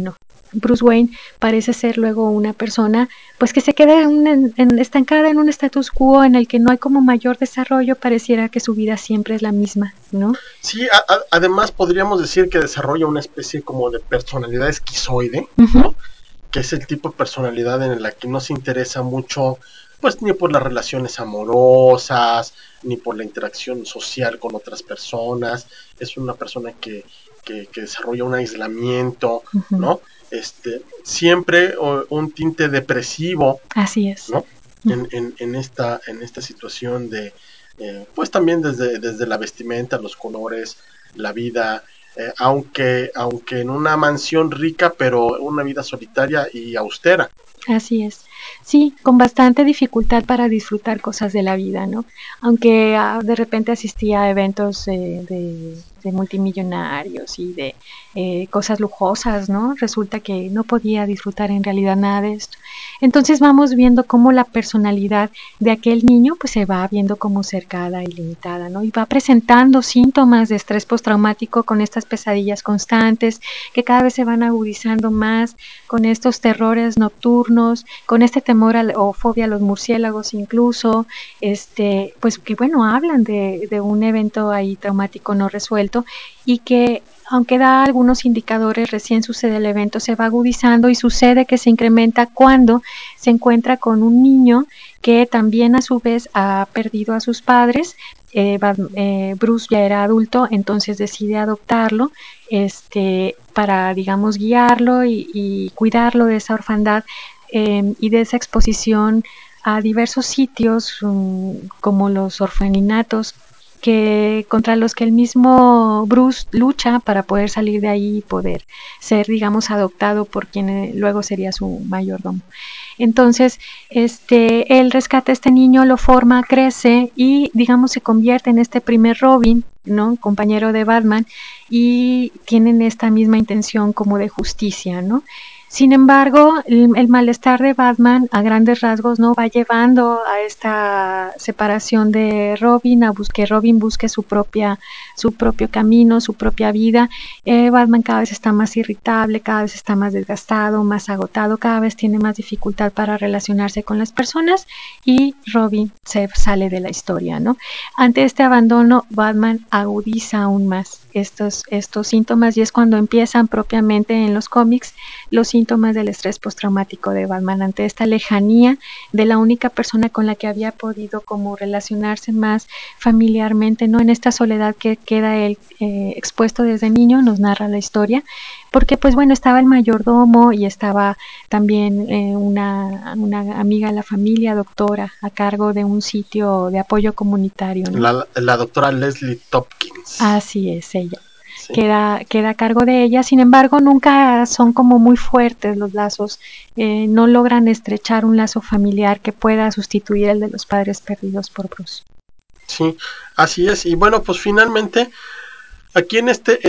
Bruce Wayne parece ser luego una persona pues que se queda estancada en un status quo en el que no hay como mayor desarrollo, pareciera que su vida siempre es la misma, ¿no? Sí, además podríamos decir que desarrolla una especie como de personalidad esquizoide, Uh-huh. ¿no? Que es el tipo de personalidad en la que no se interesa mucho, pues ni por las relaciones amorosas, ni por la interacción social con otras personas. Es una persona que desarrolla un aislamiento, Uh-huh. ¿no? Siempre un tinte depresivo, Así es. ¿no? En esta situación de, pues también desde la vestimenta, los colores, la vida, aunque en una mansión rica, pero una vida solitaria y austera. Así es. Sí, con bastante dificultad para disfrutar cosas de la vida, ¿no? Aunque de repente asistía a eventos de multimillonarios y de cosas lujosas, ¿no? Resulta que no podía disfrutar en realidad nada de esto. Entonces vamos viendo cómo la personalidad de aquel niño pues se va viendo como cercada y limitada, ¿no? Y va presentando síntomas de estrés postraumático con estas pesadillas constantes que cada vez se van agudizando más, con estos terrores nocturnos, con este temor o fobia a los murciélagos incluso, pues que bueno, hablan de un evento ahí traumático no resuelto y que aunque da algunos indicadores, recién sucede el evento, se va agudizando y sucede que se incrementa cuando se encuentra con un niño que también a su vez ha perdido a sus padres. Bruce ya era adulto, entonces decide adoptarlo para, digamos, guiarlo y cuidarlo de esa orfandad y de esa exposición a diversos sitios como los orfaninatos contra los que el mismo Bruce lucha para poder salir de ahí y poder ser, digamos, adoptado por quien luego sería su mayordomo. Entonces, él rescata a este niño, lo forma, crece y, digamos, se convierte en este primer Robin, ¿no? Compañero de Batman, y tienen esta misma intención como de justicia, ¿no? Sin embargo, el malestar de Batman a grandes rasgos no va llevando a esta separación de Robin, que Robin busque su propio camino, su propia vida. Batman cada vez está más irritable, cada vez está más desgastado, más agotado, cada vez tiene más dificultad para relacionarse con las personas y Robin se sale de la historia, ¿no? Ante este abandono, Batman agudiza aún más estos síntomas y es cuando empiezan propiamente en los cómics los síntomas del estrés postraumático de Batman ante esta lejanía de la única persona con la que había podido como relacionarse más familiarmente, ¿no? En esta soledad que queda él expuesto desde niño, nos narra la historia, porque pues bueno, estaba el mayordomo y estaba también una amiga de la familia, doctora, a cargo de un sitio de apoyo comunitario, ¿no? La doctora Leslie Tompkins. Así es, ella. Sí. Queda a cargo de ella, sin embargo nunca son como muy fuertes los lazos, no logran estrechar un lazo familiar que pueda sustituir el de los padres perdidos por Bruce. Sí, así es, y bueno, pues finalmente aquí en este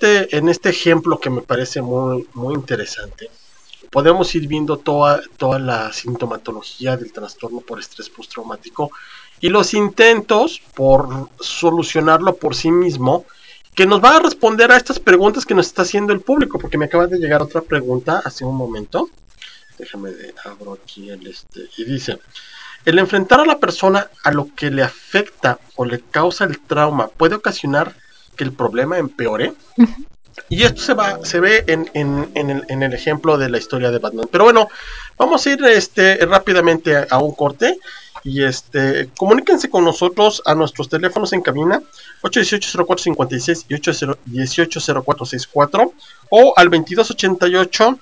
ejemplo que me parece muy, muy interesante, podemos ir viendo toda la sintomatología del trastorno por estrés postraumático y los intentos por solucionarlo por sí mismo, que nos va a responder a estas preguntas que nos está haciendo el público, porque me acaba de llegar otra pregunta hace un momento. Déjame abro aquí y dice: el enfrentar a la persona a lo que le afecta o le causa el trauma puede ocasionar que el problema empeore. Uh-huh. Y esto se ve en el ejemplo de la historia de Batman. Pero bueno, vamos a ir rápidamente a un corte. Y comuníquense con nosotros a nuestros teléfonos en cabina 818-0456 y 818-0464 o al 2288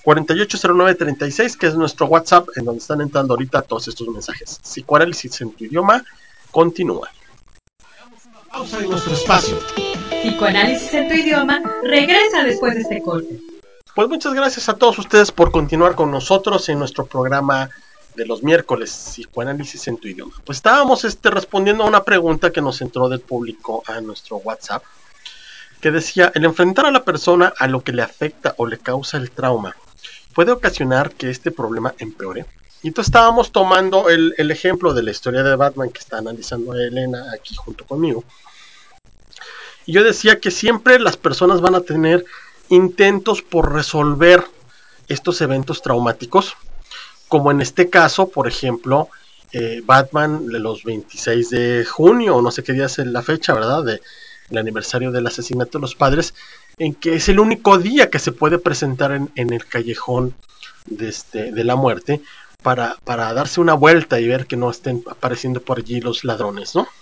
480936, que es nuestro WhatsApp, en donde están entrando ahorita todos estos mensajes. Psicoanálisis en tu idioma continúa. Hagamos una pausa en nuestro espacio. Psicoanálisis en tu idioma regresa después de este corte. Pues muchas gracias a todos ustedes por continuar con nosotros en nuestro programa de los miércoles, Psicoanálisis en tu idioma. Pues estábamos respondiendo a una pregunta que nos entró del público a nuestro WhatsApp, que decía: el enfrentar a la persona a lo que le afecta o le causa el trauma puede ocasionar que este problema empeore. Y entonces estábamos tomando el ejemplo de la historia de Batman que está analizando a Elena aquí junto conmigo. Y yo decía que siempre las personas van a tener intentos por resolver estos eventos traumáticos, como en este caso, por ejemplo, Batman de los 26 de junio, no sé qué día es la fecha, ¿verdad? El aniversario del asesinato de los padres, en que es el único día que se puede presentar en el callejón de la muerte para darse una vuelta y ver que no estén apareciendo por allí los ladrones, ¿no?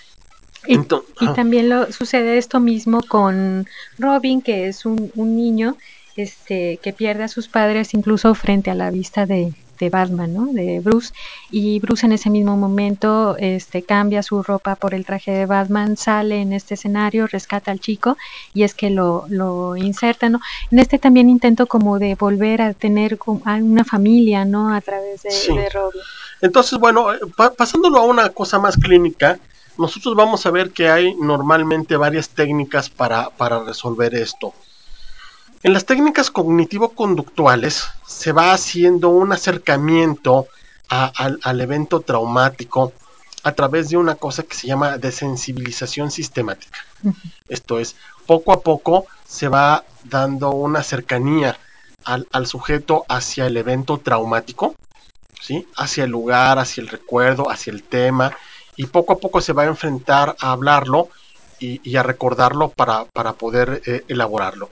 Y también sucede esto mismo con Robin, que es un niño que pierde a sus padres incluso frente a la vista de Batman, ¿no? De Bruce. Y Bruce en ese mismo momento cambia su ropa por el traje de Batman, sale en este escenario, rescata al chico y es que lo inserta, ¿no? En también intento como de volver a tener una familia, ¿no? A través de Robin. Entonces, bueno, pasándolo a una cosa más clínica, nosotros vamos a ver que hay normalmente varias técnicas para resolver esto. En las técnicas cognitivo-conductuales se va haciendo un acercamiento al evento traumático a través de una cosa que se llama desensibilización sistemática. Esto es, poco a poco se va dando una cercanía al sujeto hacia el evento traumático, ¿sí? Hacia el lugar, hacia el recuerdo, hacia el tema, y poco a poco se va a enfrentar a hablarlo y a recordarlo para poder elaborarlo.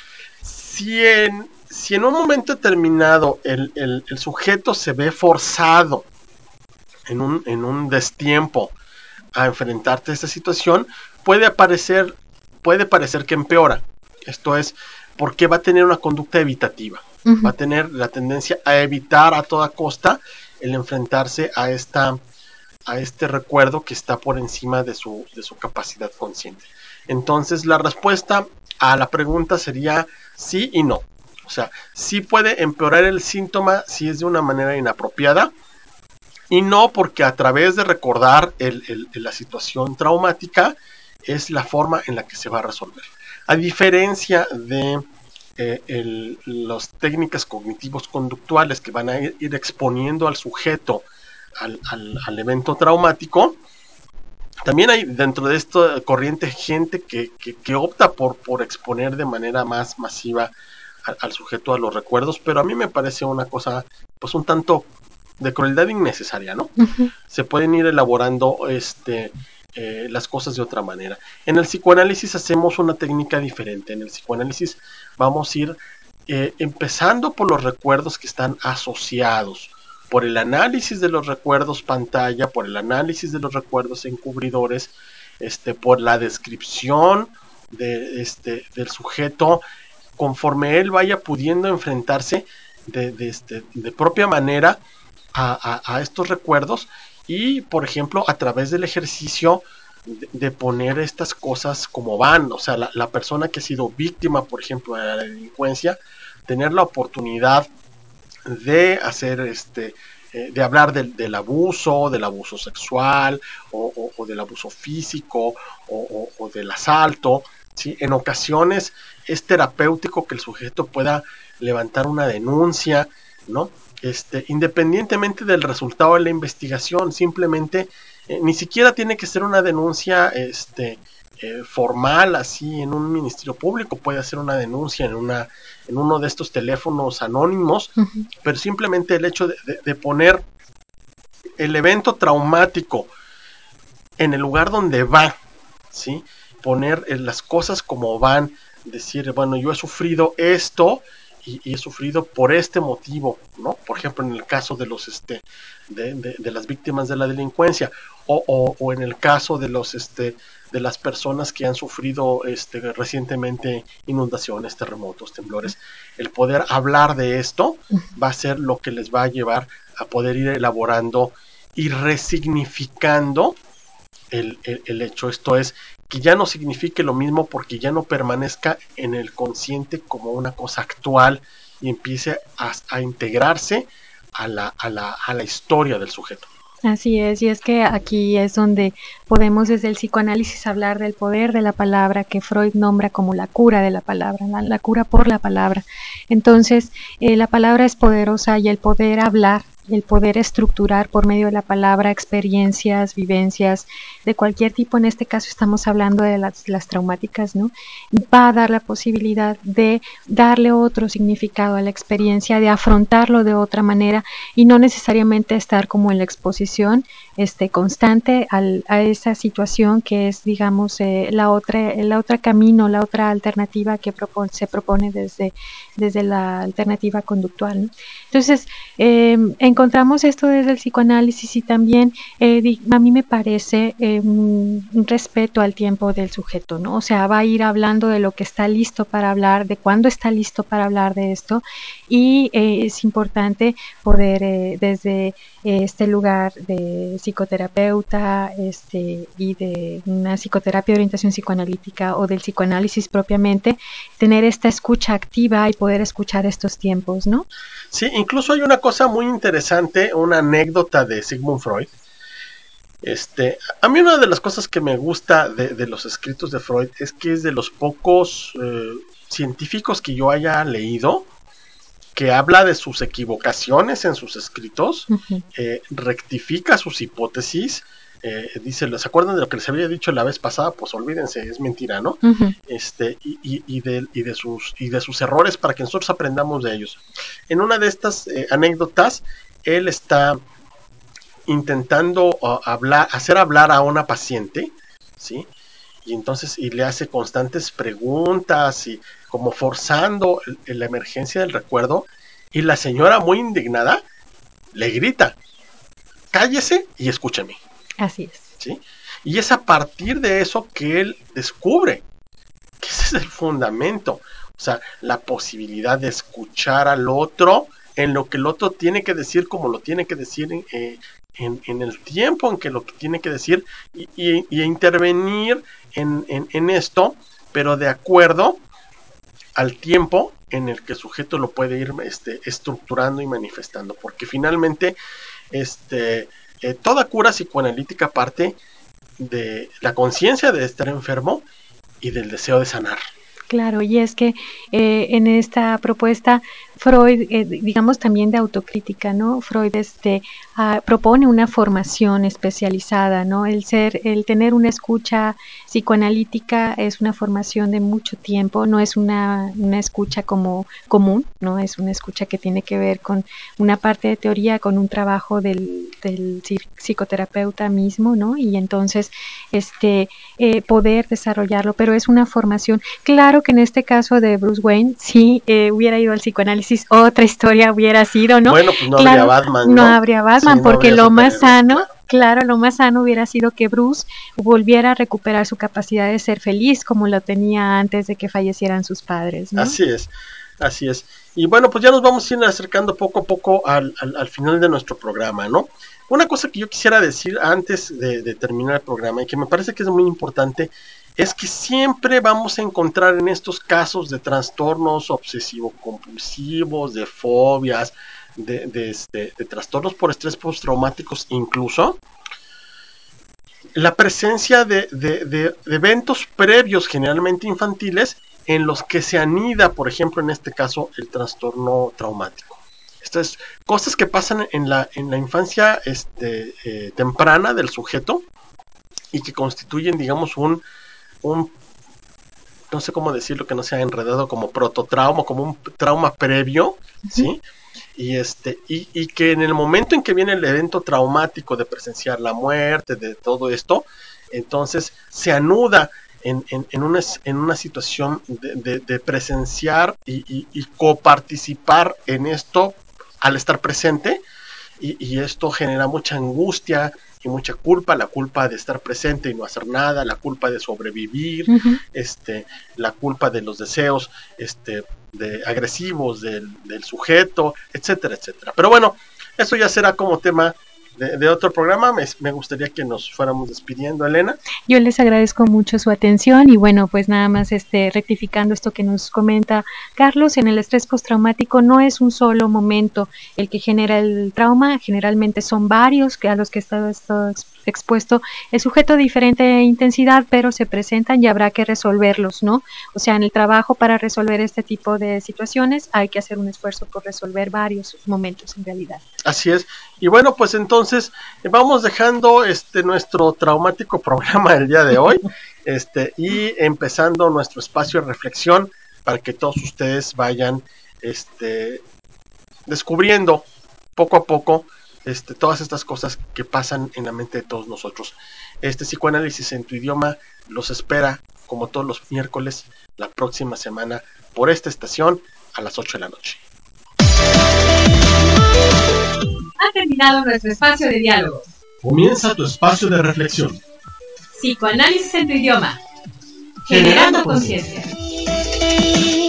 Si en un momento determinado el sujeto se ve forzado en un destiempo a enfrentarte a esta situación, puede parecer que empeora. Esto es porque va a tener una conducta evitativa. Va a tener la tendencia a evitar a toda costa el enfrentarse a este recuerdo que está por encima de su capacidad consciente. Entonces la respuesta a la pregunta sería sí y no. O sea, sí puede empeorar el síntoma si es de una manera inapropiada, y no porque a través de recordar la situación traumática es la forma en la que se va a resolver. A diferencia de las técnicas cognitivos conductuales que van a ir exponiendo al sujeto al evento traumático, también hay dentro de esta corriente gente que opta por exponer de manera más masiva al sujeto a los recuerdos, pero a mí me parece una cosa pues un tanto de crueldad innecesaria, ¿no? Se pueden ir elaborando las cosas de otra manera. En el psicoanálisis hacemos una técnica diferente. En el psicoanálisis vamos a ir empezando por los recuerdos que están asociados, por el análisis de los recuerdos pantalla, por el análisis de los recuerdos encubridores, por la descripción del sujeto, conforme él vaya pudiendo enfrentarse de propia manera a estos recuerdos, y por ejemplo a través del ejercicio de poner estas cosas como van, o sea, la persona que ha sido víctima, por ejemplo, de la delincuencia, tener la oportunidad de hacer de hablar del abuso sexual, o del abuso físico, o del asalto, ¿sí? En ocasiones es terapéutico que el sujeto pueda levantar una denuncia, ¿no? Independientemente del resultado de la investigación, simplemente ni siquiera tiene que ser una denuncia formal, así en un ministerio público, puede hacer una denuncia en uno de estos teléfonos anónimos, pero simplemente el hecho de poner el evento traumático en el lugar donde va, ¿sí? Poner las cosas como van, decir, bueno, yo he sufrido esto y he sufrido por este motivo, ¿no? Por ejemplo, en el caso de los de las víctimas de la delincuencia, o en el caso de los de las personas que han sufrido recientemente inundaciones, terremotos, temblores. El poder hablar de esto va a ser lo que les va a llevar a poder ir elaborando y resignificando el hecho. Esto es, que ya no signifique lo mismo, porque ya no permanezca en el consciente como una cosa actual y empiece a integrarse a la historia del sujeto. Así es, y es que aquí es donde podemos desde el psicoanálisis hablar del poder de la palabra, que Freud nombra como la cura de la palabra, la cura por la palabra. Entonces, la palabra es poderosa, y el poder hablar el poder estructurar por medio de la palabra experiencias, vivencias de cualquier tipo, en este caso estamos hablando de las traumáticas, ¿no? Va a dar la posibilidad de darle otro significado a la experiencia, de afrontarlo de otra manera y no necesariamente estar como en la exposición constante a esa situación que es, digamos, la otra camino, la otra alternativa que se propone desde la alternativa conductual, ¿no? Entonces, encontramos esto desde el psicoanálisis y también a mí me parece un respeto al tiempo del sujeto, ¿no? O sea, va a ir hablando de lo que está listo para hablar, de cuándo está listo para hablar de esto y es importante poder desde este lugar de psicoterapeuta y de una psicoterapia de orientación psicoanalítica o del psicoanálisis propiamente, tener esta escucha activa y poder escuchar estos tiempos, ¿no? Sí, incluso hay una cosa muy interesante, una anécdota de Sigmund Freud. A mí una de las cosas que me gusta de los escritos de Freud es que es de los pocos científicos que yo haya leído que habla de sus equivocaciones en sus escritos, rectifica sus hipótesis, dice, ¿se acuerdan de lo que les había dicho la vez pasada? Pues olvídense, es mentira, ¿no? Y de sus errores para que nosotros aprendamos de ellos. En una de estas anécdotas, él está intentando hacer hablar a una paciente, ¿sí? Y entonces le hace constantes preguntas y como forzando la emergencia del recuerdo, y la señora, muy indignada, le grita: cállese y escúcheme. Así es. ¿Sí? Y es a partir de eso que él descubre que ese es el fundamento, o sea, la posibilidad de escuchar al otro en lo que el otro tiene que decir, como lo tiene que decir en el tiempo en que lo que tiene que decir, y intervenir en esto, pero de acuerdo al tiempo en el que el sujeto lo puede ir estructurando y manifestando, porque finalmente toda cura psicoanalítica parte de la conciencia de estar enfermo y del deseo de sanar. Claro, y es que en esta propuesta Freud, digamos también de autocrítica, ¿no? Freud propone una formación especializada, ¿no? El tener una escucha psicoanalítica es una formación de mucho tiempo, no es una escucha como común, ¿no? Es una escucha que tiene que ver con una parte de teoría, con un trabajo del psicoterapeuta mismo, ¿no? Y entonces poder desarrollarlo, pero es una formación. Claro que en este caso de Bruce Wayne, si hubiera ido al psicoanálisis, otra historia hubiera sido, ¿no? Bueno, pues no claro, habría Batman, ¿no? No habría Batman, sí, porque habría lo más sano, claro, lo más sano hubiera sido que Bruce volviera a recuperar su capacidad de ser feliz como lo tenía antes de que fallecieran sus padres, ¿no? Así es, así es. Y bueno, pues ya nos vamos a ir acercando poco a poco al final de nuestro programa, ¿no? Una cosa que yo quisiera decir antes de terminar el programa y que me parece que es muy importante es que siempre vamos a encontrar en estos casos de trastornos obsesivo-compulsivos, de fobias, de trastornos por estrés postraumáticos incluso, la presencia de eventos previos, generalmente infantiles, en los que se anida, por ejemplo, en este caso, el trastorno traumático. Estas cosas que pasan en la infancia temprana del sujeto y que constituyen, digamos, un no sé cómo decirlo, que no sea enredado, como prototrauma, como un trauma previo, ¿sí? Y que en el momento en que viene el evento traumático de presenciar la muerte, de todo esto, entonces se anuda en una situación de presenciar y coparticipar en esto al estar presente, y esto genera mucha angustia y mucha culpa, la culpa de estar presente y no hacer nada, la culpa de sobrevivir, la culpa de los deseos de agresivos del sujeto, etcétera, etcétera. Pero bueno, eso ya será como tema de otro programa. Me gustaría que nos fuéramos despidiendo, Elena. Yo les agradezco mucho su atención y bueno, pues nada más rectificando esto que nos comenta Carlos, en el estrés postraumático no es un solo momento el que genera el trauma, generalmente son varios a los que está expuesto el sujeto de diferente intensidad, pero se presentan y habrá que resolverlos, ¿no? O sea, en el trabajo para resolver este tipo de situaciones hay que hacer un esfuerzo por resolver varios momentos en realidad. Así es. Y bueno, pues entonces vamos dejando nuestro traumático programa del día de hoy, y empezando nuestro espacio de reflexión para que todos ustedes vayan descubriendo poco a poco todas estas cosas que pasan en la mente de todos nosotros. Psicoanálisis en tu idioma los espera como todos los miércoles la próxima semana por esta estación a las 8 de la noche. Ha terminado nuestro espacio de diálogo. Comienza tu espacio de reflexión. Psicoanálisis en tu idioma. Generando conciencia.